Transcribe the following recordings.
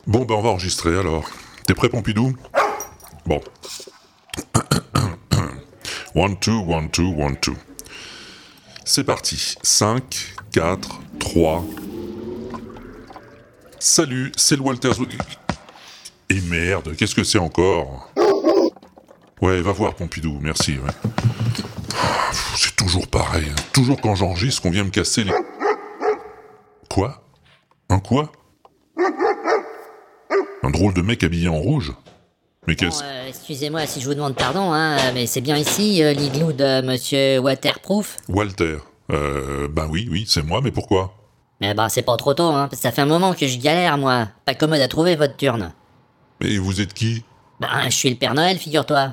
Bon, ben on va enregistrer alors. T'es prêt, Pompidou? Bon. 1, 2, 1, 2, 1, 2. C'est parti. 5, 4, 3. Salut, c'est le Walter... Et merde, qu'est-ce que c'est encore? Ouais, va voir, Pompidou, merci, ouais. C'est toujours pareil, hein. Toujours quand j'enregistre qu'on vient me casser les... Quoi? Un quoi? Un drôle de mec habillé en rouge? Mais qu'est-ce... Excusez-moi si je vous demande pardon, mais c'est bien ici l'igloo de Monsieur Waterproof? Walter. Ben oui, c'est moi, mais pourquoi? Eh ben, c'est pas trop tôt, parce que ça fait un moment que je galère, moi. Pas commode à trouver votre turne. Et vous êtes qui? Ben, je suis le Père Noël, figure-toi.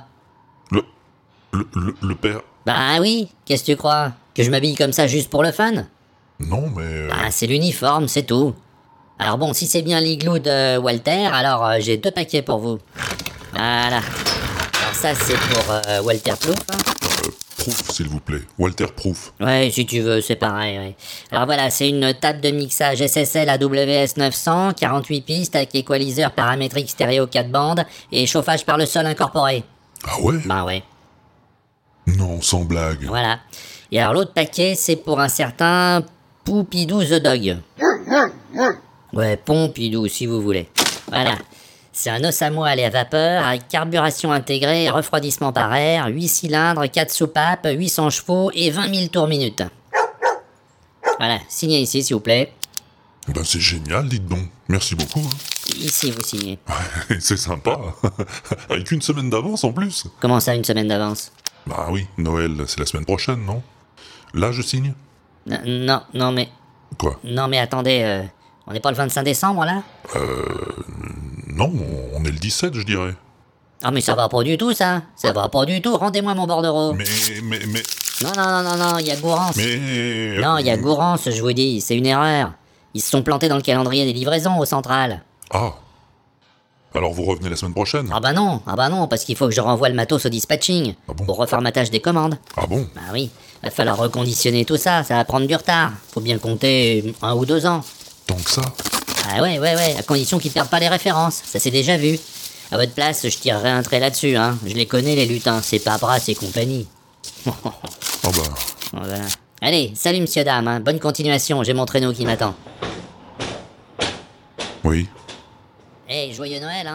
Le père... Bah oui, qu'est-ce que tu crois? Que je m'habille comme ça juste pour le fun? Non, mais... Bah, c'est l'uniforme, c'est tout. Alors bon, si c'est bien l'igloo de Walter, alors j'ai 2 paquets pour vous. Voilà. Alors ça, c'est pour Walter Proof. Proof, s'il vous plaît. Walter Proof. Ouais, si tu veux, c'est pareil, ouais. Alors voilà, c'est une table de mixage SSL AWS 900, 48 pistes avec équaliseur paramétrique stéréo 4 bandes et chauffage par le sol incorporé. Ah ouais? Bah ouais. Non, sans blague. Voilà. Et alors l'autre paquet, c'est pour un certain Poupidou the Dog. Ouais, Pompidou, si vous voulez. Voilà. C'est un os à moelle et à vapeur, avec carburation intégrée, refroidissement par air, 8 cylindres, 4 soupapes, 800 chevaux et 20 000 tours minute. Voilà, signez ici, s'il vous plaît. Ben c'est génial, dites donc. Merci beaucoup. Hein. Ici, vous signez. C'est sympa. Avec une semaine d'avance en plus. Comment ça, une semaine d'avance? Bah oui, Noël, c'est la semaine prochaine, non? Là, je signe? Non, mais... Quoi? Non, mais attendez, on n'est pas le 25 décembre, là? Non, on est le 17, je dirais. Ah, mais ça va pas du tout, ça. Ça va pas du tout. Rendez-moi mon bordereau. Mais... Non, il y a Gourance. Mais... Non, il y a Gourance, je vous dis. C'est une erreur. Ils se sont plantés dans le calendrier des livraisons au central. Ah. Alors vous revenez la semaine prochaine? Ah bah non, parce qu'il faut que je renvoie le matos au dispatching. Ah bon? Pour reformatage des commandes. Ah bon? Bah oui. Va falloir reconditionner tout ça. Ça va prendre du retard. Faut bien compter 1 ou 2 ans. Tant que ça? Ah ouais, à condition qu'ils perdent pas les références, ça s'est déjà vu. À votre place, je tirerai un trait là-dessus, Je les connais, les lutins, c'est Papras et compagnie. Ah bah... Voilà. Allez, salut monsieur dame, bonne continuation, j'ai mon traîneau qui m'attend. Oui. Hey, joyeux Noël,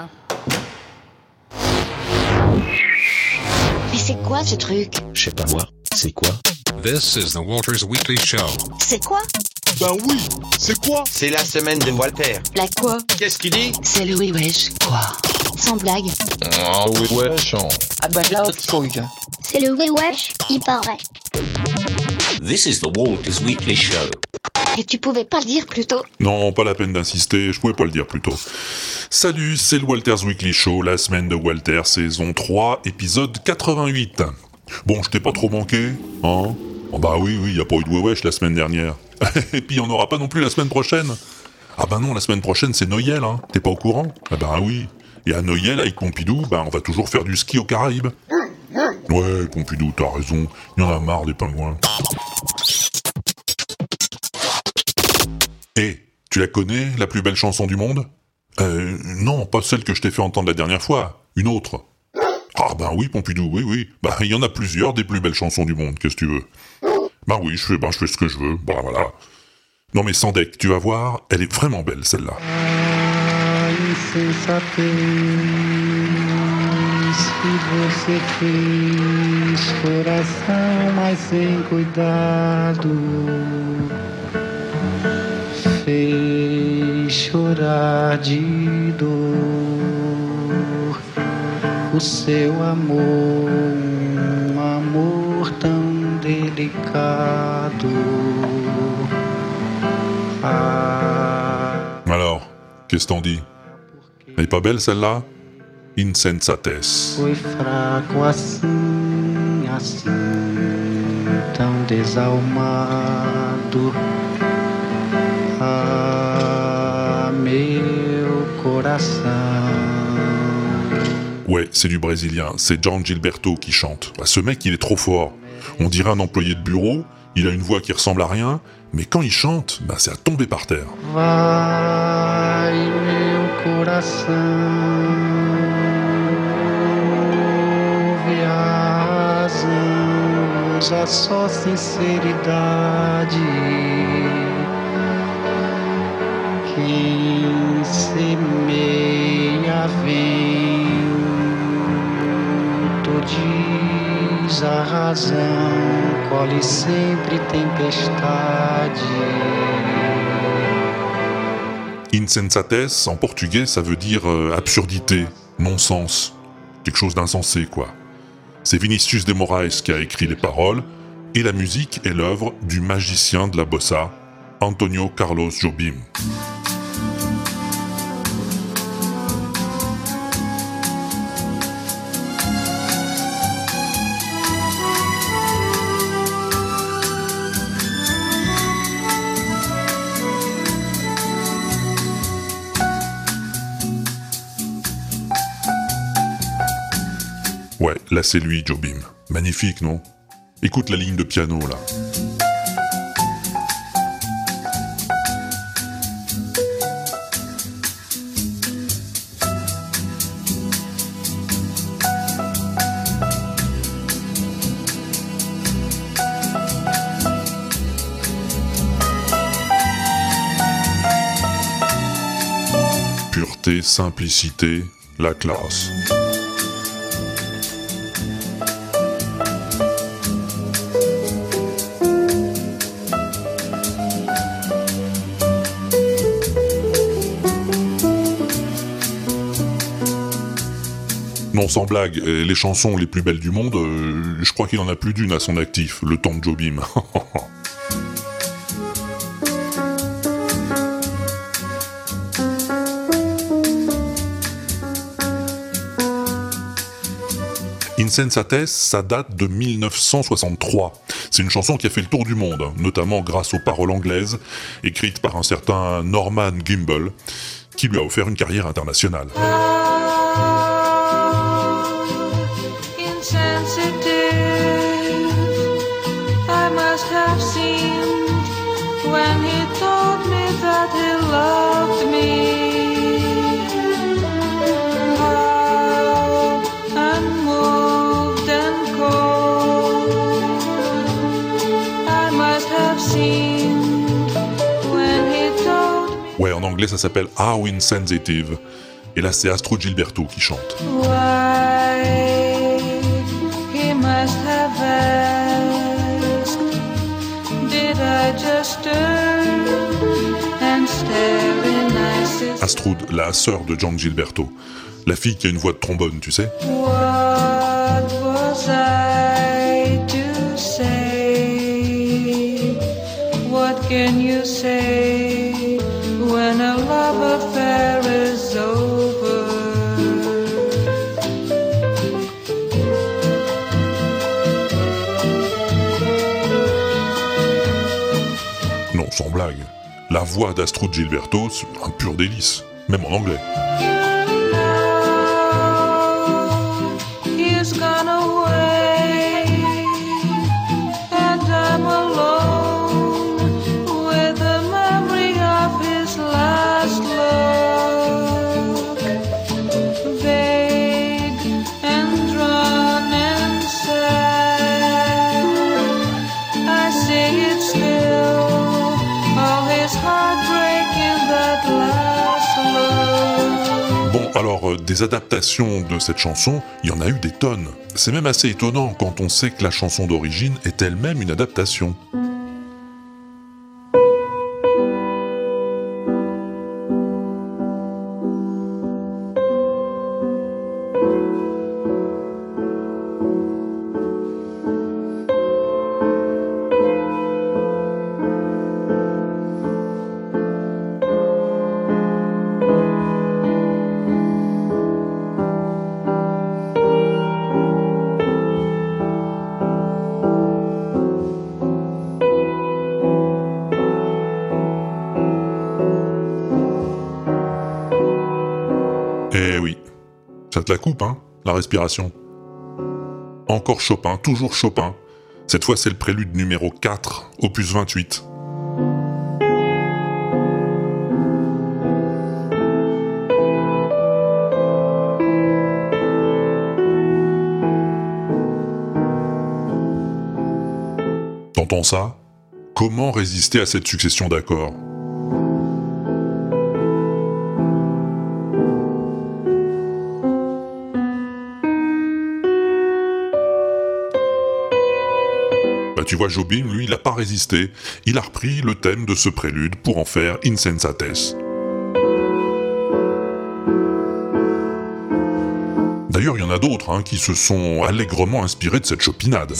Mais c'est quoi ce truc? Je sais pas moi, c'est quoi? This is the Walters Weekly Show. C'est quoi? Ben oui, c'est quoi? C'est la semaine de Walter. La quoi? Qu'est-ce qu'il dit? C'est le oui wesh. Quoi? Sans blague. Ah oui, wesh. Ah bah là, autre truc. C'est le oui wesh, il paraît. This is the Walters Weekly Show. Et tu pouvais pas le dire plus tôt? Non, pas la peine d'insister, je pouvais pas le dire plus tôt. Salut, c'est le Walter's Weekly Show, la semaine de Walter, saison 3, épisode 88. Bon, je t'ai pas trop manqué, hein? Oh bah oui, y a pas eu de wesh la semaine dernière. Et puis on n'aura pas non plus la semaine prochaine. Ah bah non, la semaine prochaine c'est Noël, T'es pas au courant? Ah bah oui. Et à Noël, avec Pompidou, on va toujours faire du ski aux Caraïbes. Ouais, Pompidou, t'as raison, il y en a marre des pingouins. Tu la connais, la plus belle chanson du monde? Non, pas celle que je t'ai fait entendre la dernière fois, une autre. Ah ben oui, Pompidou, oui. Bah, il y en a plusieurs des plus belles chansons du monde, qu'est-ce que tu veux? Bah oui, je fais ce que je veux, bah voilà. Non mais sans deck, tu vas voir, elle est vraiment belle, celle-là. Insensatez, que você fez, coração, mas sem cuidado, fez chorar de dor o seu amor, amor tão delicado. Alors, qu'est-ce t'en dis? Elle est pas belle celle-là? Insensatez. Foi fraco assim, tão desalmado. Meu coração. Ouais, c'est du brésilien, c'est John Gilberto qui chante. Bah, ce mec, il est trop fort. On dirait un employé de bureau, il a une voix qui ressemble à rien, mais quand il chante, c'est à tomber par terre. Vai, meu coração. Ouve as razões, a só sinceridade. Quem semeia vento diz a razão, colhe sempre tempestade. Insensatez, en portugais, ça veut dire absurdité, non-sens, quelque chose d'insensé, quoi. C'est Vinicius de Moraes qui a écrit les paroles, et la musique est l'œuvre du magicien de la bossa, Antonio Carlos Jobim. Ouais, là c'est lui, Jobim. Magnifique, non? Écoute la ligne de piano, là. Pureté, simplicité, la classe. Non, sans blague, les chansons les plus belles du monde, je crois qu'il en a plus d'une à son actif, le temps de Jobim. Insensatez, ça date de 1963. C'est une chanson qui a fait le tour du monde, notamment grâce aux paroles anglaises, écrites par un certain Norman Gimbel, qui lui a offert une carrière internationale. Ouais, en anglais ça s'appelle How Insensitive. Et là c'est Astrud Gilberto qui chante. Astrud, la sœur de John Gilberto. La fille qui a une voix de trombone, tu sais. What was I to say? What can you say when a love affair is over? Non, sans blague. La voix d'Astrud Gilberto, c'est un pur délice, même en anglais. He's gone away, and I'm alone with the memory of his last look. Vague and drawn and sad, I see it still, all his heartbreak in that last look. Bon, alors, des adaptations de cette chanson, il y en a eu des tonnes. C'est même assez étonnant quand on sait que la chanson d'origine est elle-même une adaptation. Eh oui, ça te la coupe, hein, la respiration. Encore Chopin, toujours Chopin. Cette fois, c'est le prélude numéro 4, opus 28. T'entends ça? Comment résister à cette succession d'accords? Bah tu vois, Jobim, lui, il a pas résisté. Il a repris le thème de ce prélude pour en faire Insensates. D'ailleurs, il y en a d'autres qui se sont allègrement inspirés de cette chopinade.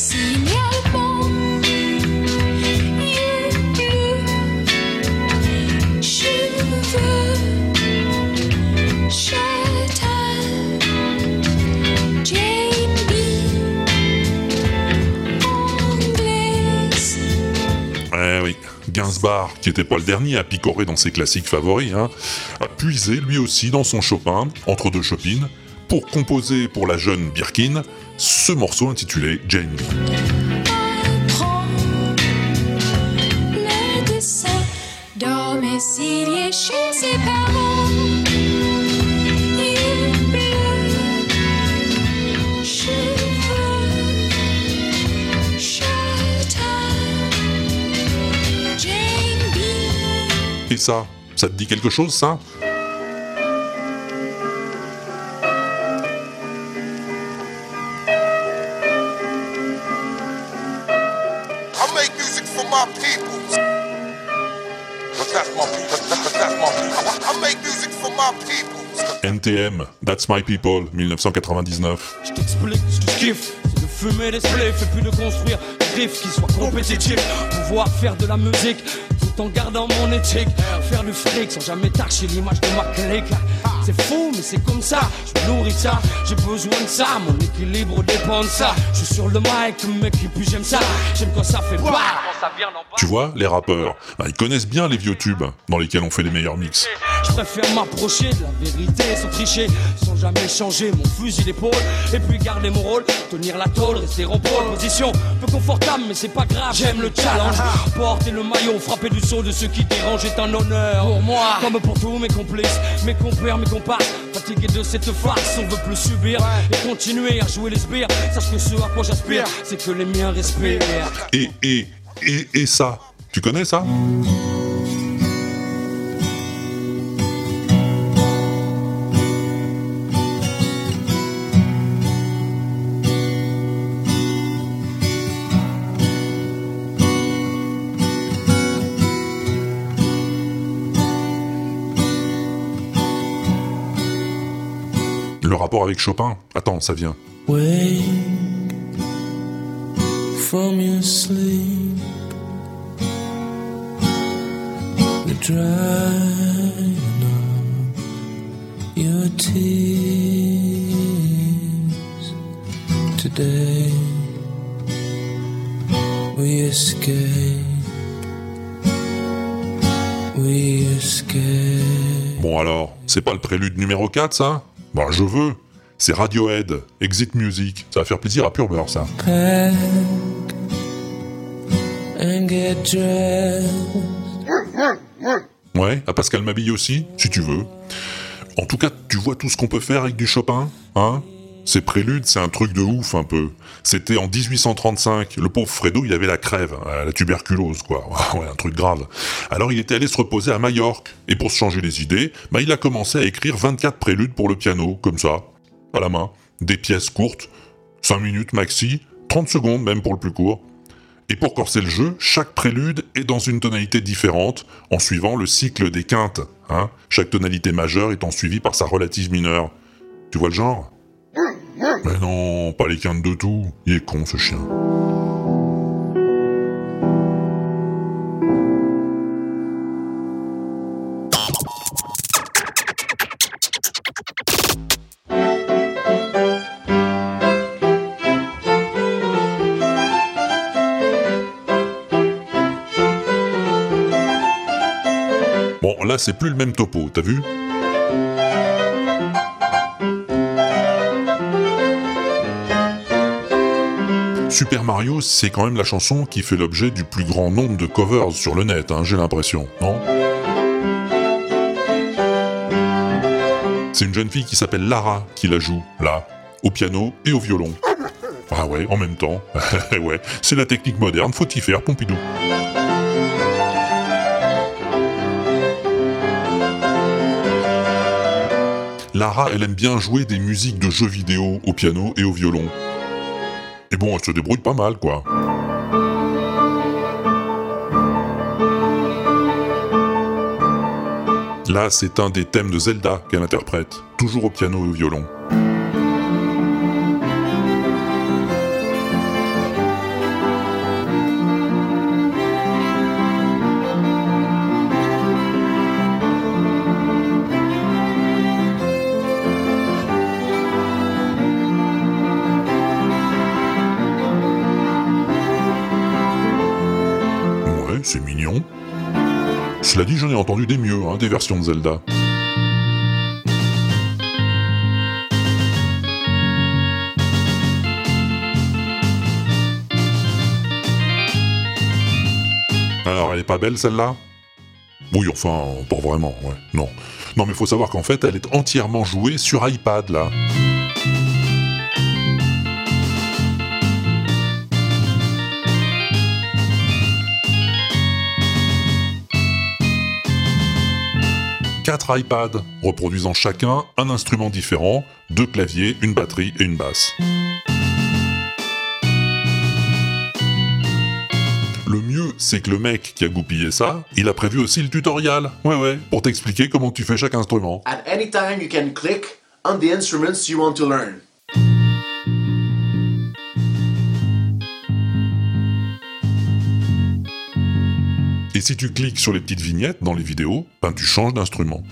Oui, Gainsbourg, qui était pas le dernier à picorer dans ses classiques favoris, a puisé lui aussi dans son Chopin, entre deux chopines, pour composer pour la jeune Birkin ce morceau intitulé Jane B. Chez ses parents, yeux bleus, cheveux châtain, Jane B. Et ça te dit quelque chose, ça? NTM, That's My People, 1999. Je t'explique ce que je kiffe, c'est de fumer des spliffs et puis de construire des riffs qui soient compétitifs. Pouvoir faire de la musique tout en gardant mon éthique. Faire du fric sans jamais tâcher l'image de ma clique. C'est fou mais c'est comme ça, je nourris ça, j'ai besoin de ça, mon équilibre dépend de ça. Je suis sur le mic, mec, et puis j'aime ça, j'aime quand ça fait bah, quand ça vient d'en bas. Tu vois, les rappeurs, ils connaissent bien les vieux tubes dans lesquels on fait les meilleurs mix. Je préfère m'approcher de la vérité sans tricher, sans jamais changer mon fusil d'épaule. Et puis garder mon rôle, tenir la tôle, rester en pole position. Peu confortable mais c'est pas grave, j'aime le challenge. Porter le maillot, frapper du saut de ceux qui dérangent est un honneur pour moi. Comme pour tous mes complices, mes compères, mes comparses. Fatigué de cette farce, on veut plus subir et continuer à jouer les sbires. Sache que ce à quoi j'aspire, c'est que les miens respirent. Et ça, tu connais ça? Le rapport avec Chopin? Attends, ça vient. Wake from your sleep, you're drying up your tears today. We escape. Bon alors, c'est pas le prélude numéro 4 ça? Bah je veux. C'est Radiohead, Exit Music. Ça va faire plaisir à Pure Beurre ça. Pack and get dressed. Ouais, à Pascal Mabille aussi, si tu veux. En tout cas, tu vois tout ce qu'on peut faire avec du Chopin, hein? Ces préludes, c'est un truc de ouf un peu. C'était en 1835, le pauvre Fredo, il avait la crève, la tuberculose quoi, ouais, un truc grave. Alors il était allé se reposer à Majorque, et pour se changer les idées, il a commencé à écrire 24 préludes pour le piano, comme ça, à la main, des pièces courtes, 5 minutes maxi, 30 secondes même pour le plus court. Et pour corser le jeu, chaque prélude est dans une tonalité différente, en suivant le cycle des quintes, hein, chaque tonalité majeure étant suivie par sa relative mineure. Tu vois le genre ? Mais non, pas les quintes de tout. Il est con ce chien. Bon, là c'est plus le même topo, t'as vu ? Super Mario, c'est quand même la chanson qui fait l'objet du plus grand nombre de covers sur le net, j'ai l'impression, non ? C'est une jeune fille qui s'appelle Lara qui la joue, là, au piano et au violon. Ah ouais, en même temps. Ouais, c'est la technique moderne, faut y faire, Pompidou. Lara, elle aime bien jouer des musiques de jeux vidéo au piano et au violon. Et bon, elle se débrouille pas mal, quoi. Là, c'est un des thèmes de Zelda qu'elle interprète, toujours au piano et au violon. Ouais, c'est mignon. Cela dit, j'en ai entendu des mieux, des versions de Zelda. Alors, elle est pas belle celle-là ? Oui, enfin, pas vraiment, ouais. Non. Non, mais faut savoir qu'en fait, elle est entièrement jouée sur iPad, là. Quatre iPads, reproduisant chacun un instrument différent, 2 claviers, une batterie et une basse. Le mieux, c'est que le mec qui a goupillé ça, il a prévu aussi le tutoriel. Ouais, pour t'expliquer comment tu fais chaque instrument. At any time you can click on the instruments you want to learn. Et si tu cliques sur les petites vignettes dans les vidéos, tu changes d'instrument.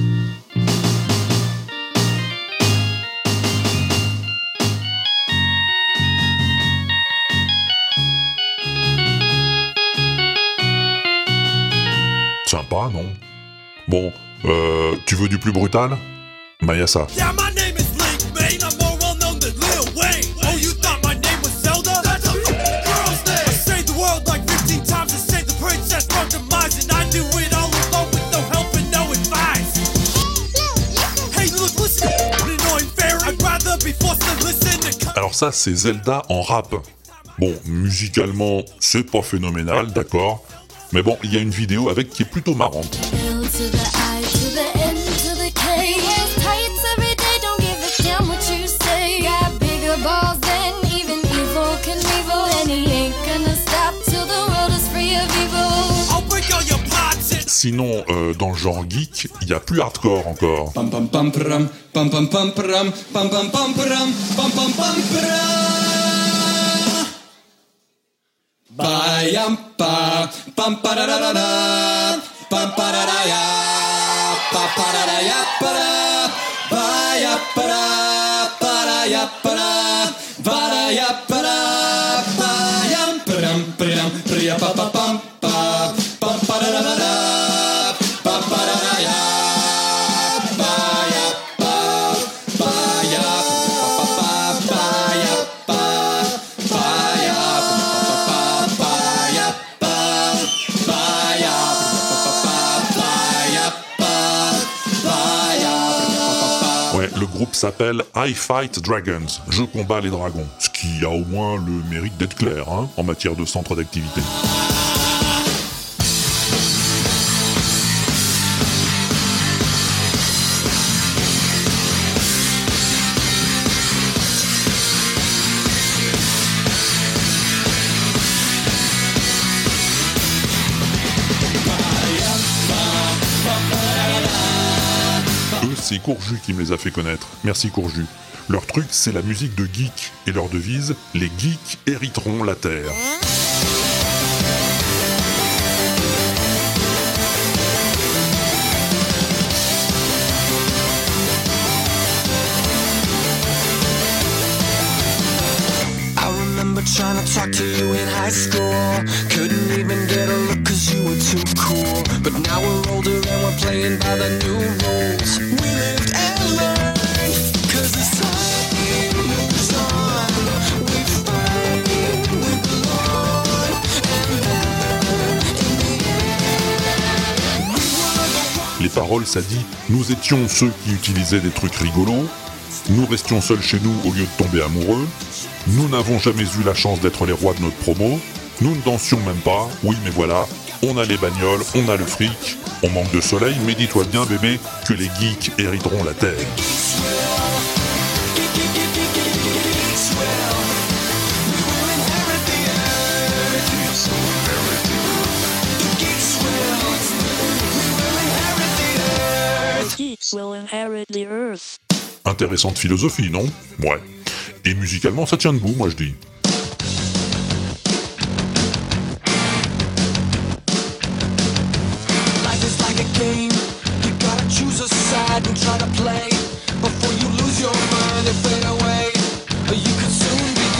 Sympa, non ? Bon, tu veux du plus brutal ? Y'a ça. Yeah, my name is Link, man. I'm more well known than Lil Wayne. Oh, you thought my name was Zelda? That's a girl's name. I saved the world like 15 times and saved the princess from demise, and I do it all alone with no help and no advice. Hey, look, listen, annoying fairy. I'd rather be forced to listen to... Alors ça, c'est Zelda en rap. Bon, musicalement, c'est pas phénoménal, d'accord. Mais bon, il y a une vidéo avec qui est plutôt marrante. Sinon, dans le genre geek, il y a plus hardcore encore. Pam pam pam pam pam pam pam pam pam pam pam pam pam pam. Bayampa pam pararara pam pararaya pa pararaya para baya para paraya para varaya para bayam pram pram priya pa pa pam pa pam pararara pa pararaya baya pa baya pa pa baya pa baya Ouais, le groupe s'appelle I Fight Dragons, je combats les dragons, ce qui a au moins le mérite d'être clair, en matière de centre d'activité. C'est Courju qui me les a fait connaître. Merci Courju. Leur truc, c'est la musique de geek. Et leur devise, les geeks hériteront la terre. Trying to talk to you in high school. Couldn't even get a look cause you were too cool. But now we're older and we're playing by the new rules. We lived and learned cause the sun moves on. We fight with the Lord. And then in the end we were... Les paroles, ça dit « Nous étions ceux qui utilisaient des trucs rigolos. Nous restions seuls chez nous au lieu de tomber amoureux. Nous n'avons jamais eu la chance d'être les rois de notre promo, nous ne dansions même pas, oui mais voilà, on a les bagnoles, on a le fric, on manque de soleil, mais dis-toi bien bébé que les geeks hériteront la terre. Intéressante philosophie, non? Ouais. Et musicalement, ça tient debout, moi je dis. Life is like a game. You gotta choose a side and try to play before you lose your mind and fade away. You could soon be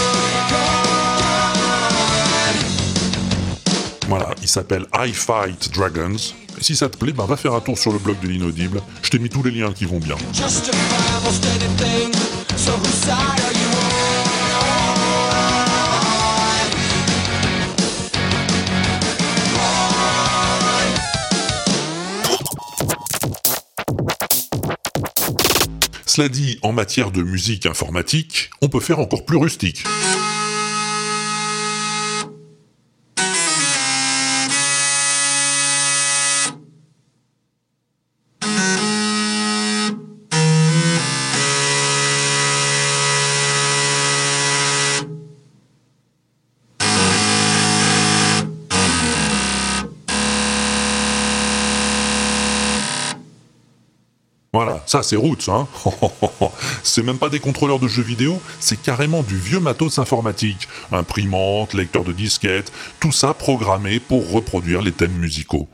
gone. Voilà, il s'appelle I Fight Dragons. Et si ça te plaît, va faire un tour sur le blog de l'Inaudible. Je t'ai mis tous les liens qui vont bien. Justifiable steady thing. So whose side are you on? Cela dit, en matière de musique informatique, on peut faire encore plus rustique. Voilà, ça c'est roots, hein. C'est même pas des contrôleurs de jeux vidéo, c'est carrément du vieux matos informatique. Imprimante, lecteur de disquettes, tout ça programmé pour reproduire les thèmes musicaux.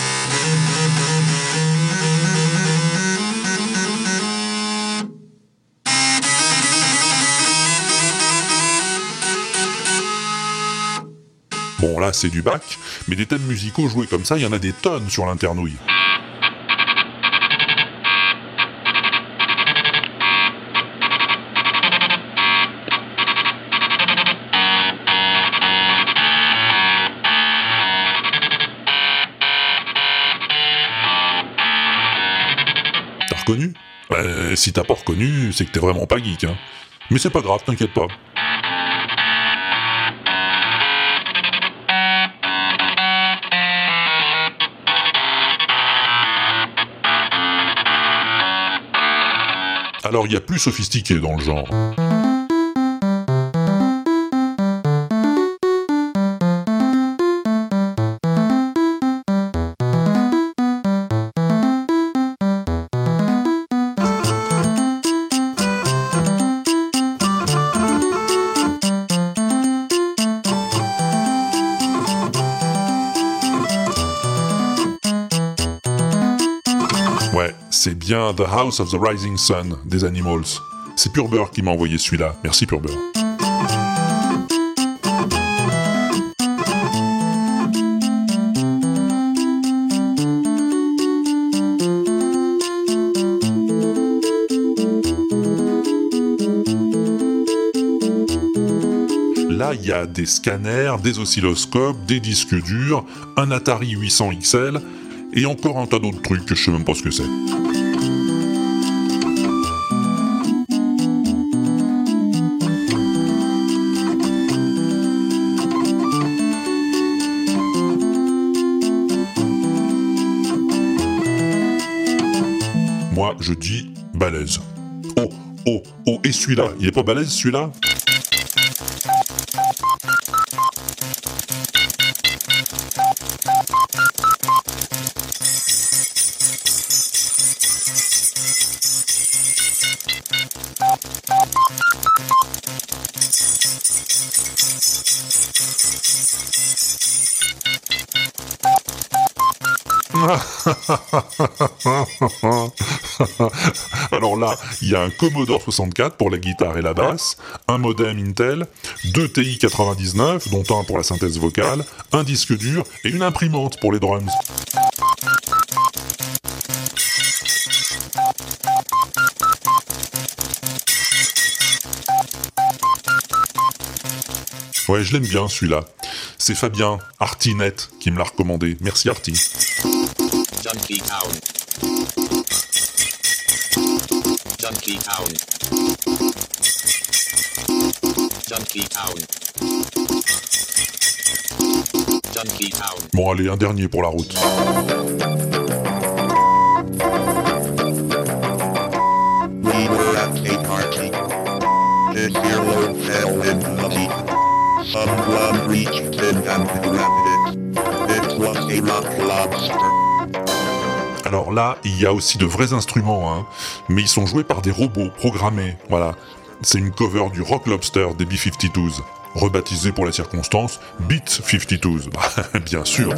Bon là c'est du bac, mais des thèmes musicaux joués comme ça, il y en a des tonnes sur l'internouille. Reconnu ? Si t'as pas reconnu, c'est que t'es vraiment pas geek, hein. Mais c'est pas grave, t'inquiète pas. Alors il y a plus sophistiqué dans le genre. Ouais, c'est bien The House of the Rising Sun des Animals. C'est Pure Beurre qui m'a envoyé celui-là. Merci Pure Beurre. Là, il y a des scanners, des oscilloscopes, des disques durs, un Atari 800 XL, et encore un tas d'autres trucs que je sais même pas ce que c'est. Moi, je dis balèze. Oh, et celui-là, il est pas balèze celui-là ? Alors là, il y a un Commodore 64 pour la guitare et la basse, un modem Intel, 2 TI 99, dont un pour la synthèse vocale, un disque dur et une imprimante pour les drums. Ouais, je l'aime bien celui-là. C'est Fabien, Artinet, qui me l'a recommandé. Merci Arti. Donkey Town. Donkey Town. Junkie Town. Junkie Town. Bon allez, un dernier pour la route. We were at a party. His earlobe fell into the leak. Someone reached in and grabbed it. It was a rock lobster. Alors là, il y a aussi de vrais instruments, hein, mais ils sont joués par des robots programmés, voilà. C'est une cover du Rock Lobster des B-52s, rebaptisé pour la circonstance Beat 52s, bah, bien sûr.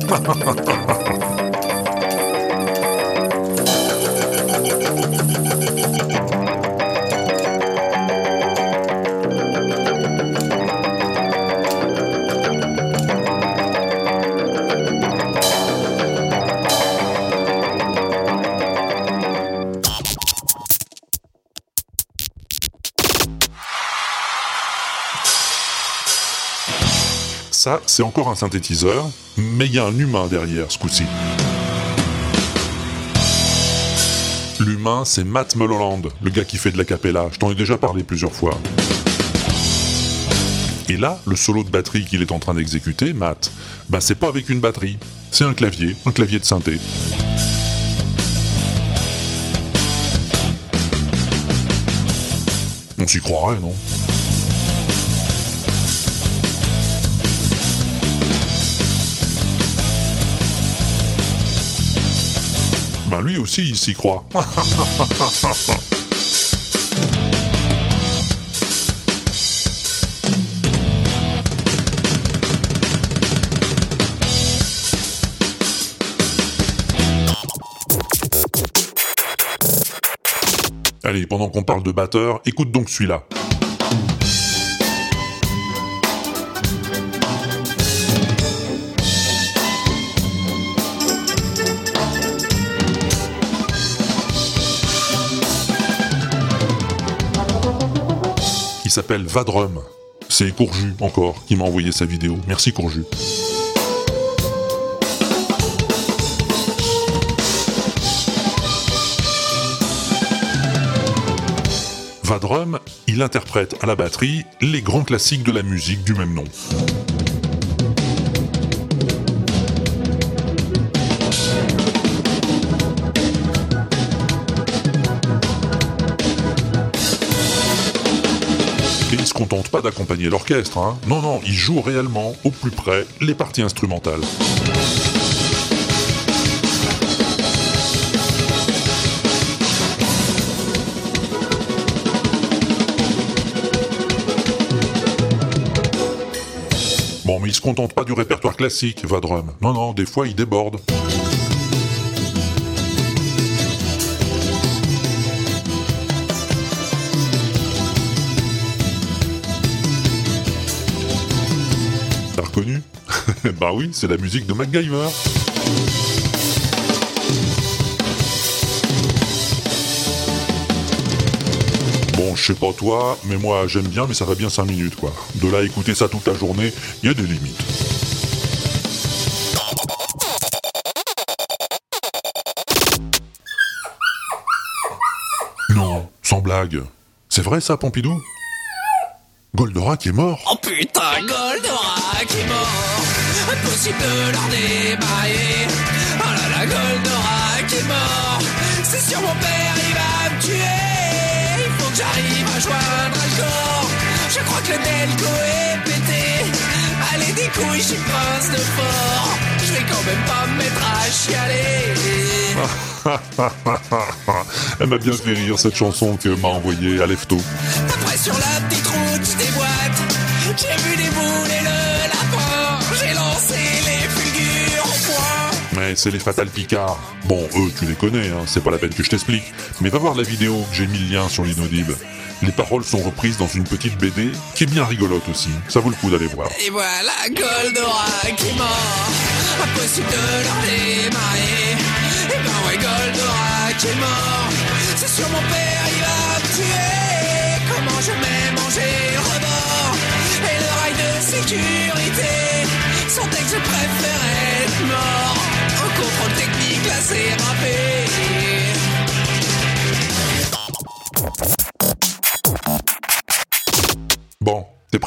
Ça, c'est encore un synthétiseur, mais il y a un humain derrière ce coup-ci. L'humain, c'est Matt Mulholland, le gars qui fait de la cappella. Je t'en ai déjà parlé plusieurs fois. Et là, le solo de batterie qu'il est en train d'exécuter, Matt, ben c'est pas avec une batterie, c'est un clavier de synthé. On s'y croirait, non ? Ben lui aussi, il s'y croit. Allez, pendant qu'on parle de batteur, écoute donc celui-là. Il s'appelle Vadrum. C'est Courju, encore, qui m'a envoyé sa vidéo. Merci Courju. Vadrum, il interprète à la batterie les grands classiques de la musique du même nom. Et il se contente pas d'accompagner l'orchestre, hein. Non, il joue réellement, au plus près, les parties instrumentales. Bon, mais il se contente pas du répertoire classique, Vadrum. Non, des fois il déborde. T'as reconnu ? Bah oui, c'est la musique de MacGyver. Bon, je sais pas toi, mais moi j'aime bien, mais ça va bien 5 minutes quoi. De là à écouter ça toute la journée, il y a des limites. Non, sans blague. C'est vrai ça, Pompidou ? Goldorak est mort ? Oh putain, Goldorak est mort. Impossible de leur démarrer. Oh là là, Goldorak est mort. C'est sûr mon père, il va me tuer. Il faut que j'arrive à joindre Alcor. Je crois que le Delco est pété. Allez des couilles, je suis prince de fort. Je vais quand même pas me mettre à chialer. Elle m'a bien fait rire cette chanson que m'a envoyée Alefto. Après sur la petite route des boîtes, j'ai vu des boules et le lapin. J'ai lancé les fulgures au point. Mais c'est les Fatal Picard. Bon, eux, tu les connais, hein, c'est pas la peine que je t'explique. Mais va voir la vidéo que j'ai mis le lien sur l'inaudible. Les paroles sont reprises dans une petite BD qui est bien rigolote aussi. Ça vaut le coup d'aller voir. Et voilà Goldorak qui est mort. Impossible de leur démarrer. Et ben ouais, Goldorak est mort. C'est sûr mon père il va me tuer. Comment je vais manger le rebord. Et le rail de sécurité. Son texte je préfère être mort. Au contrôle technique là c'est râpé. Bon, t'es prêt ?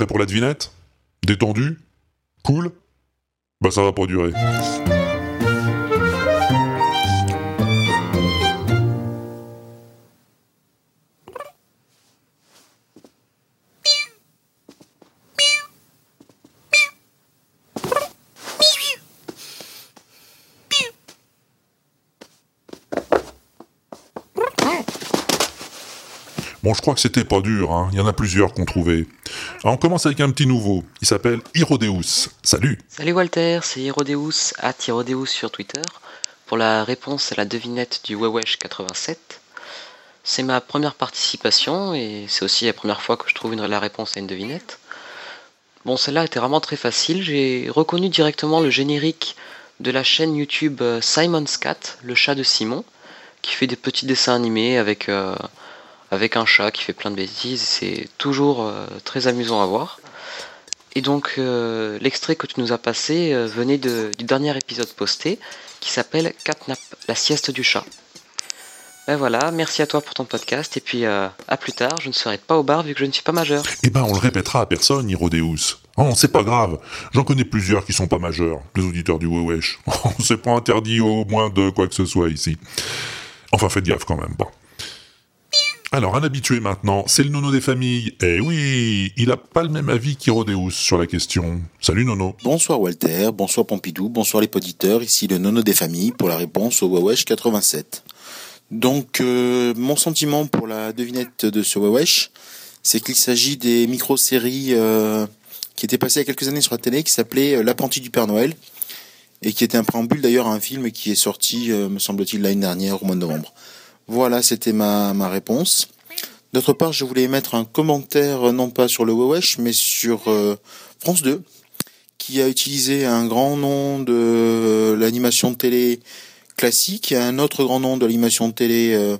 Prêt pour la devinette? Détendu? Cool? Bah ça va pas durer. Bon, je crois que c'était pas dur, hein. Il y en a plusieurs qu'on trouvait. Alors, on commence avec un petit nouveau. Il s'appelle Hirodeus. Salut. Salut Walter, c'est Hirodeus, @Hirodeus sur Twitter, pour la réponse à la devinette du Wewesh 87. C'est ma première participation, et c'est aussi la première fois que je trouve la réponse à une devinette. Bon, celle-là était vraiment très facile. J'ai reconnu directement le générique de la chaîne YouTube Simon's Cat, le chat de Simon, qui fait des petits dessins animés avec un chat qui fait plein de bêtises. C'est toujours très amusant à voir. Et donc l'extrait que tu nous as passé venait du dernier épisode posté, qui s'appelle Catnap, la sieste du chat. Ben voilà, merci à toi pour ton podcast, et puis à plus tard. Je ne serai pas au bar vu que je ne suis pas majeur. Eh ben, on le répétera à personne, Hirodeus. Oh, c'est pas grave. J'en connais plusieurs qui sont pas majeurs, les auditeurs du Wewesh. C'est pas interdit au moins de quoi que ce soit ici. Enfin, faites gaffe quand même, bon. Alors, un habitué maintenant, c'est le Nono des familles. Eh oui, il a pas le même avis qu'Hirodeus sur la question. Salut Nono. Bonsoir Walter, bonsoir Pompidou, bonsoir les poditeurs, ici le Nono des familles pour la réponse au Wewesh 87. Donc, mon sentiment pour la devinette de ce Wewesh, c'est qu'il s'agit des micro-séries qui étaient passées il y a quelques années sur la télé, qui s'appelait L'apprenti du Père Noël, et qui était un préambule d'ailleurs à un film qui est sorti, me semble-t-il, l'année dernière, au mois de novembre. Voilà, c'était ma réponse. D'autre part, je voulais mettre un commentaire, non pas sur le Wewesh, mais sur France 2, qui a utilisé un grand nom de l'animation de télé classique et un autre grand nom de l'animation de télé,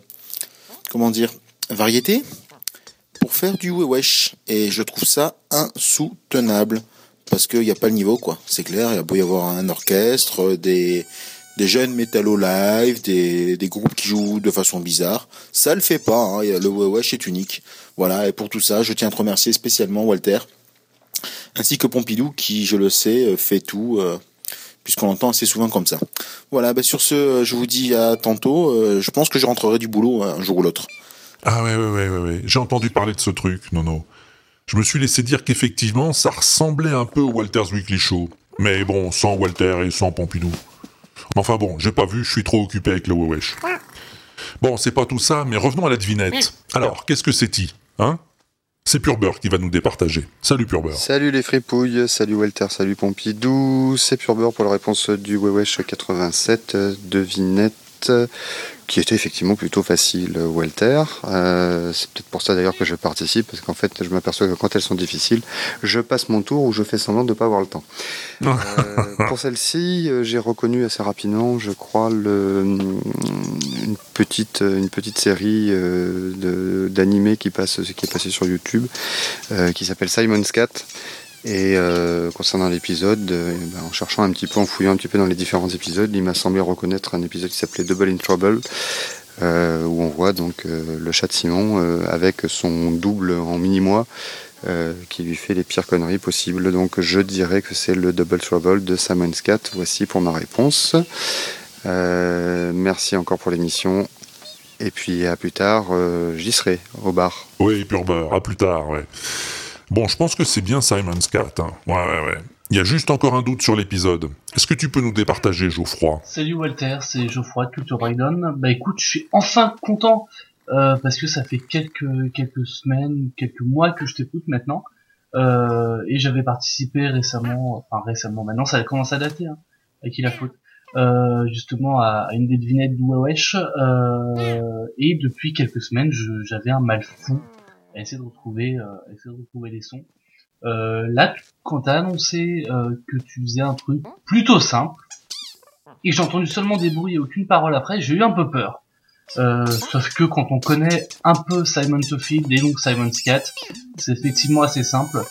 variété, pour faire du Wewesh. Et je trouve ça insoutenable, parce qu'il n'y a pas le niveau, quoi. C'est clair, il y a beau y avoir un orchestre, des jeunes métallo live, des groupes qui jouent de façon bizarre. Ça le fait pas, hein. Le Wewesh est unique. Voilà, et pour tout ça, je tiens à te remercier spécialement, Walter, ainsi que Pompidou, qui, je le sais, fait tout, puisqu'on l'entend assez souvent comme ça. Voilà, sur ce, je vous dis à tantôt. Je pense que je rentrerai du boulot un jour ou l'autre. Ah ouais. J'ai entendu parler de ce truc, Nono. Je me suis laissé dire qu'effectivement, ça ressemblait un peu au Walter's Weekly Show. Mais bon, sans Walter et sans Pompidou. Enfin bon, j'ai pas vu, je suis trop occupé avec le Wewesh. Bon, c'est pas tout ça, mais revenons à la devinette. Alors, qu'est-ce que c'est-il, hein? C'est Pure Beurre qui va nous départager. Salut Pure Beurre. Salut les fripouilles, salut Walter, salut Pompidou. C'est Pure Beurre pour la réponse du Wewesh 87, devinette, qui était effectivement plutôt facile, Walter. C'est peut-être pour ça d'ailleurs que je participe, parce qu'en fait je m'aperçois que quand elles sont difficiles, je passe mon tour ou je fais semblant de ne pas avoir le temps. Pour celle-ci, j'ai reconnu assez rapidement, je crois, une petite série d'animés qui est passée sur YouTube, qui s'appelle Simon's Cat. Et concernant l'épisode, en cherchant un petit peu, en fouillant un petit peu dans les différents épisodes, il m'a semblé reconnaître un épisode qui s'appelait Double in Trouble, où on voit donc le chat de Simon avec son double en mini-moi, qui lui fait les pires conneries possibles. Donc je dirais que c'est le Double Trouble de Simon's Cat. Voici pour ma réponse. Merci encore pour l'émission. Et puis à plus tard, j'y serai au bar. Oui, Pure Beurre, à plus tard, ouais. Bon, je pense que c'est bien Simon's Cat, hein. Ouais. Il y a juste encore un doute sur l'épisode. Est-ce que tu peux nous départager, Geoffroy? Salut Walter, c'est Geoffroy de Culture Breakdown. Écoute, je suis enfin content, parce que ça fait quelques semaines, quelques mois que je t'écoute maintenant. Et j'avais participé récemment, maintenant ça commence à dater, hein, à qui la faute. Justement à une des devinettes du Wewesh, et depuis quelques semaines j'avais un mal fou à essayer de retrouver les sons. Là, quand t'as annoncé que tu faisais un truc plutôt simple, et que j'ai entendu seulement des bruits et aucune parole après, j'ai eu un peu peur. Sauf que quand on connaît un peu Simon Tofield et donc Simon's Cat, c'est effectivement assez simple.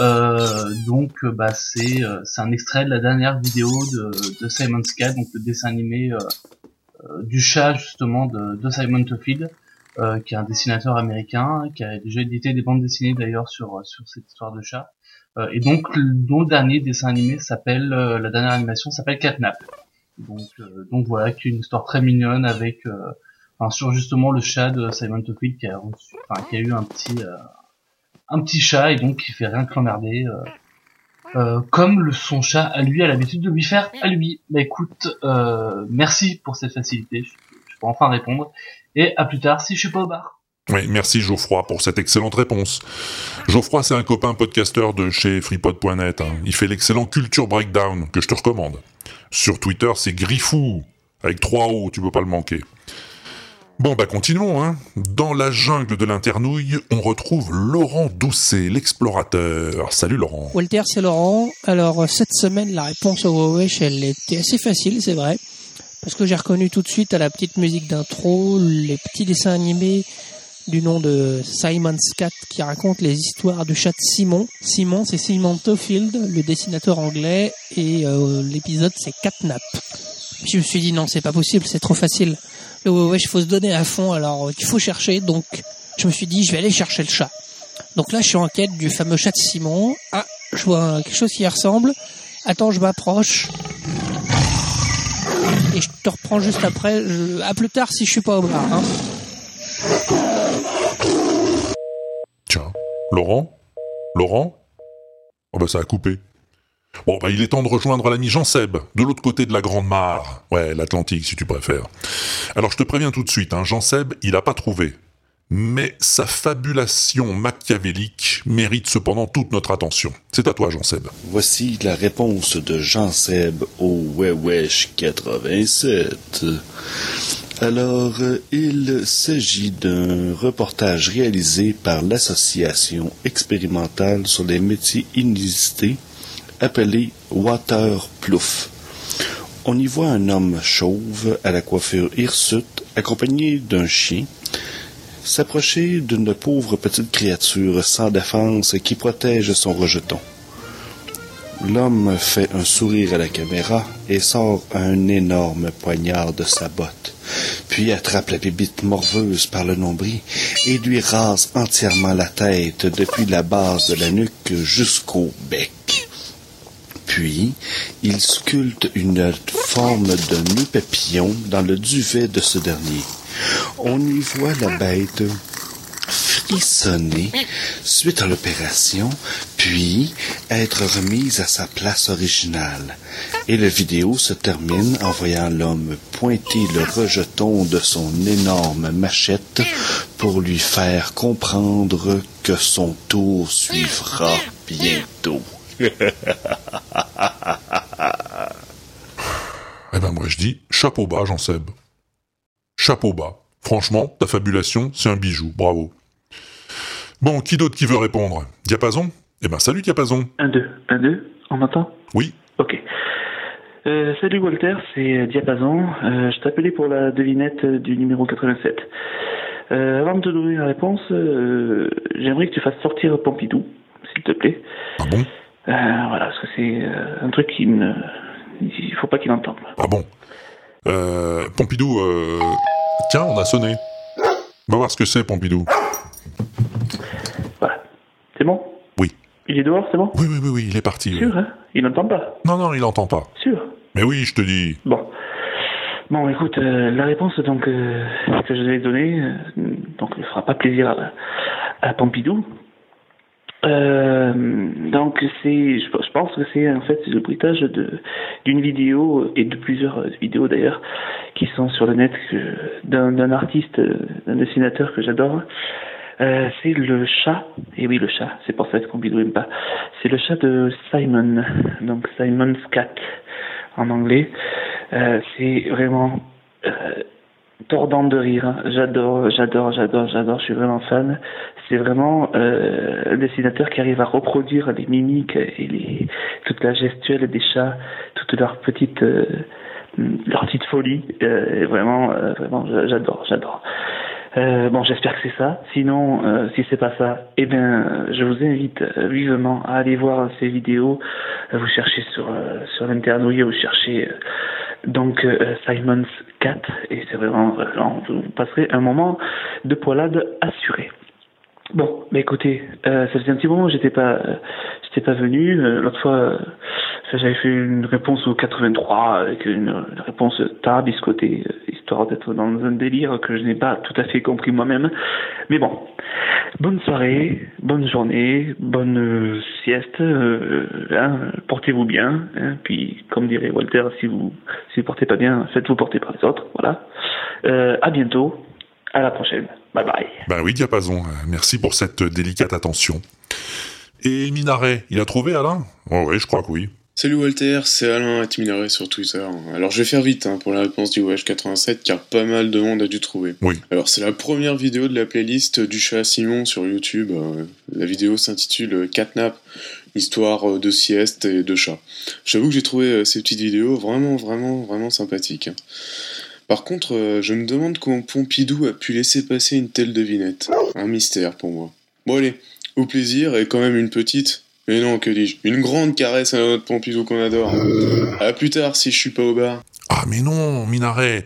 Donc c'est un extrait de la dernière vidéo de Simon's Cat, donc le dessin animé du chat justement de Simon Tofield, qui est un dessinateur américain, qui a déjà édité des bandes dessinées d'ailleurs sur cette histoire de chat. et donc dont le dernier dessin animé s'appelle, la dernière animation s'appelle Catnap. Donc voilà, qui est une histoire très mignonne avec sur justement le chat de Simon Tofield qui a eu un petit chat et donc qui fait rien que l'emmerder, comme son chat à lui a l'habitude de lui faire à lui. Bah écoute, merci pour cette facilité, je peux enfin répondre, et à plus tard si je suis pas au bar. Oui, merci Geoffroy pour cette excellente réponse. Geoffroy, c'est un copain podcasteur de chez freepod.net. Il fait l'excellent Culture Breakdown, que je te recommande. Sur Twitter, c'est Griffou, avec 3 O, tu peux pas le manquer. Bon, continuons, Dans la jungle de l'internouille, on retrouve Laurent Doucet, l'explorateur. Salut Laurent. Walter, c'est Laurent. Alors, cette semaine, la réponse au Wesh, elle était assez facile, c'est vrai. Parce que j'ai reconnu tout de suite à la petite musique d'intro les petits dessins animés du nom de Simon's Cat qui raconte les histoires du chat de Simon. Simon, c'est Simon Tofield, le dessinateur anglais, et l'épisode, c'est Catnap. Je me suis dit, non, c'est pas possible, c'est trop facile. Le wesh, il faut se donner à fond, alors il faut chercher, donc je me suis dit, je vais aller chercher le chat. Donc là, je suis en quête du fameux chat de Simon. Ah, je vois quelque chose qui y ressemble. Attends, je m'approche. Et je te reprends juste après. À plus tard si je suis pas au bar, Tiens, Laurent, oh ça a coupé. Bon, il est temps de rejoindre l'ami Jean-Seb, de l'autre côté de la Grande Mare. Ouais, l'Atlantique, si tu préfères. Alors, je te préviens tout de suite, Jean-Seb, il a pas trouvé. Mais sa fabulation machiavélique mérite cependant toute notre attention. C'est à toi, Jean-Seb. Voici la réponse de Jean-Seb au Wesh 87. Alors, il s'agit d'un reportage réalisé par l'Association expérimentale sur les métiers inusités appelé Waterplouf. On y voit un homme chauve à la coiffure hirsute, accompagné d'un chien, s'approcher d'une pauvre petite créature sans défense qui protège son rejeton. L'homme fait un sourire à la caméra et sort un énorme poignard de sa botte, puis attrape la bébite morveuse par le nombril et lui rase entièrement la tête depuis la base de la nuque jusqu'au bec. Puis, il sculpte une forme de nœud papillon dans le duvet de ce dernier. On y voit la bête frissonner suite à l'opération, puis être remise à sa place originale. Et la vidéo se termine en voyant l'homme pointer le rejeton de son énorme machette pour lui faire comprendre que son tour suivra bientôt. Moi je dis, chapeau bas, Jean-Seb. Chapeau bas. Franchement, ta fabulation, c'est un bijou. Bravo. Bon, qui d'autre qui veut répondre? Diapason? Salut Diapason. 1, 2, on m'entend? Oui. Ok. Salut Walter, c'est Diapason. Je t'appelais pour la devinette du numéro 87. Avant de te donner la réponse, j'aimerais que tu fasses sortir Pompidou, s'il te plaît. Ah bon? Voilà, parce que c'est un truc il faut pas qu'il entende. Ah bon? Pompidou, tiens, on a sonné. Va voir ce que c'est, Pompidou. Voilà. C'est bon? Oui. Il est dehors, c'est bon? Oui, il est parti. Sûr, oui. Il n'entend pas? Non, il n'entend pas. Sûr? Mais oui, je te dis. Bon, écoute, la réponse que je vais donner, ne fera pas plaisir à Pompidou. Donc je pense que c'est en fait le bruitage d'une vidéo et de plusieurs vidéos d'ailleurs qui sont sur le net d'un artiste, d'un dessinateur que j'adore. C'est le chat, et oui le chat, c'est pour ça que Pompidou n'aime pas. C'est le chat de Simon, donc Simon's Cat en anglais. C'est vraiment tordant de rire. J'adore. Je suis vraiment fan. C'est vraiment un dessinateur qui arrive à reproduire les mimiques et toute la gestuelle des chats, toute leur petite folie. Vraiment, j'adore. J'espère que c'est ça. Sinon, si c'est pas ça, je vous invite vivement à aller voir ces vidéos. Vous cherchez sur l'internouille, vous cherchez Simon's Cat, et c'est vraiment, vous passerez un moment de poilade assuré. Bon, bah écoutez, ça faisait un petit moment que j'étais pas venu. L'autre fois, j'avais fait une réponse au 83 avec une réponse tard biscotée, histoire d'être dans un délire que je n'ai pas tout à fait compris moi-même. Mais bon, bonne soirée, bonne journée, bonne sieste. Portez-vous bien. Puis, comme dirait Walter, si vous portez pas bien, faites-vous porter par les autres. Voilà. À bientôt. À la prochaine. Bye bye. Bah oui, Diapason, merci pour cette délicate attention. Et Minaret, il a trouvé Alain ? Oh oui, je crois que oui. Salut Walter, c'est Alain @Minaret sur Twitter. Alors je vais faire vite pour la réponse du Wesh 87 car pas mal de monde a dû trouver. Oui. Alors c'est la première vidéo de la playlist du chat Simon sur YouTube. La vidéo s'intitule Catnap, histoire de sieste et de chat. J'avoue que j'ai trouvé ces petites vidéos vraiment sympathiques. Par contre, je me demande comment Pompidou a pu laisser passer une telle devinette. Un mystère pour moi. Bon allez, au plaisir et quand même une petite... Mais non, que dis-je, une grande caresse à notre Pompidou qu'on adore. À plus tard si je suis pas au bar. Ah mais non, Minaret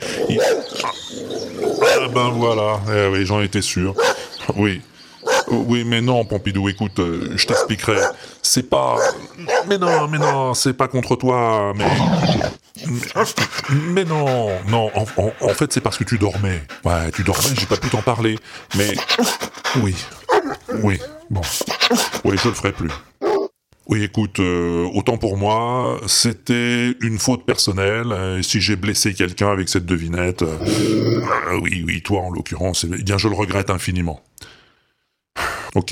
Ah ben voilà, oui, j'en étais sûr. Oui. Oui, mais non, Pompidou, écoute, je t'expliquerai. C'est pas... Mais non, c'est pas contre toi, Mais non, en fait, c'est parce que tu dormais. Ouais, tu dormais, j'ai pas pu t'en parler. Mais... Oui, bon. Oui, je le ferai plus. Oui, écoute, autant pour moi, c'était une faute personnelle. Et si j'ai blessé quelqu'un avec cette devinette... oui, toi en l'occurrence, eh bien je le regrette infiniment. Ok ?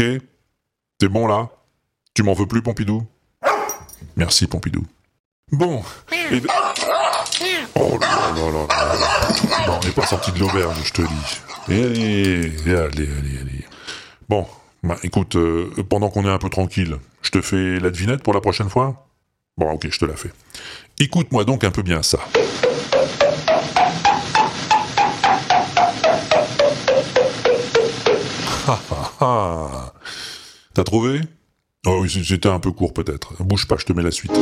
T'es bon là ? Tu m'en veux plus, Pompidou ? Merci, Pompidou. Bon, et... Oh là là. Bon, on n'est pas sorti de l'auberge, je te dis. Allez. Bon, bah écoute, pendant qu'on est un peu tranquille, je te fais la devinette pour la prochaine fois ? Bon, ok, je te la fais. Écoute-moi donc un peu bien ça. T'as trouvé ? Oh oui, c'était un peu court peut-être. Bouge pas, je te mets la suite.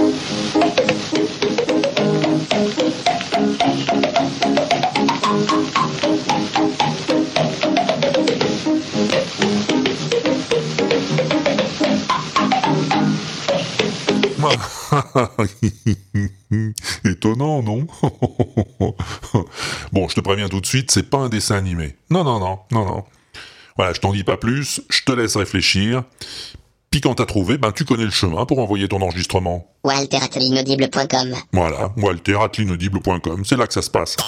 Étonnant, non ? Bon, je te préviens tout de suite, c'est pas un dessin animé. Non. Voilà, je t'en dis pas plus, je te laisse réfléchir. Puis quand t'as trouvé, tu connais le chemin pour envoyer ton enregistrement. Walter@l'inaudible.com. Voilà, Walter@l'inaudible.com, c'est là que ça se passe.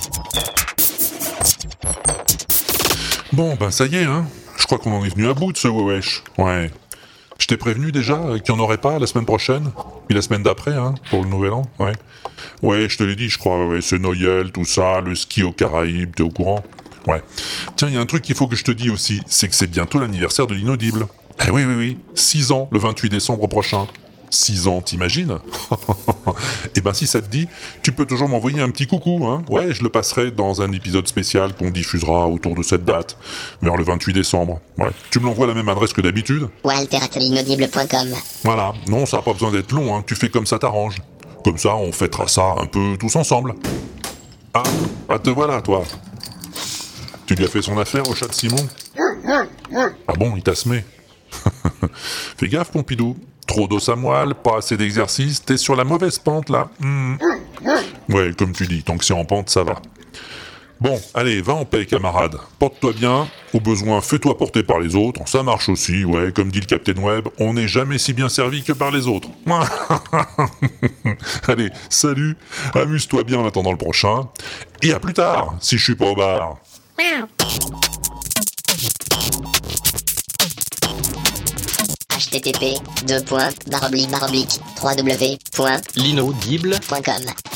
Bon, ça y est, je crois qu'on en est venu à bout de ce wesh. Ouais. Je t'ai prévenu déjà qu'il n'y en aurait pas la semaine prochaine, puis la semaine d'après, pour le nouvel an, ouais. Ouais, je te l'ai dit, je crois, ouais, c'est Noël, tout ça, le ski aux Caraïbes, t'es au courant ? Ouais. Tiens, il y a un truc qu'il faut que je te dise aussi, c'est que c'est bientôt l'anniversaire de l'Inaudible. Eh oui, 6 ans, le 28 décembre prochain. 6 ans, t'imagines ? Et si ça te dit, tu peux toujours m'envoyer un petit coucou, Ouais, je le passerai dans un épisode spécial qu'on diffusera autour de cette date, vers le 28 décembre. Ouais. Tu me l'envoies à la même adresse que d'habitude ? Walter@l'inaudible.com. Voilà, non, ça n'a pas besoin d'être long, tu fais comme ça t'arrange. Comme ça, on fêtera ça un peu tous ensemble. Ah, te voilà, toi. Tu lui as fait son affaire au chat de Simon ? Ah bon, il t'a semé. Fais gaffe, Pompidou. Trop d'os à moelle, pas assez d'exercice, t'es sur la mauvaise pente, là. Ouais, comme tu dis, tant que c'est en pente, ça va. Bon, allez, va en paix, camarade. Porte-toi bien, au besoin, fais-toi porter par les autres. Ça marche aussi, ouais, comme dit le Captain Web, on n'est jamais si bien servi que par les autres. Allez, salut, amuse-toi bien en attendant le prochain, et à plus tard, si je suis pas au bar. http://www.linaudible.com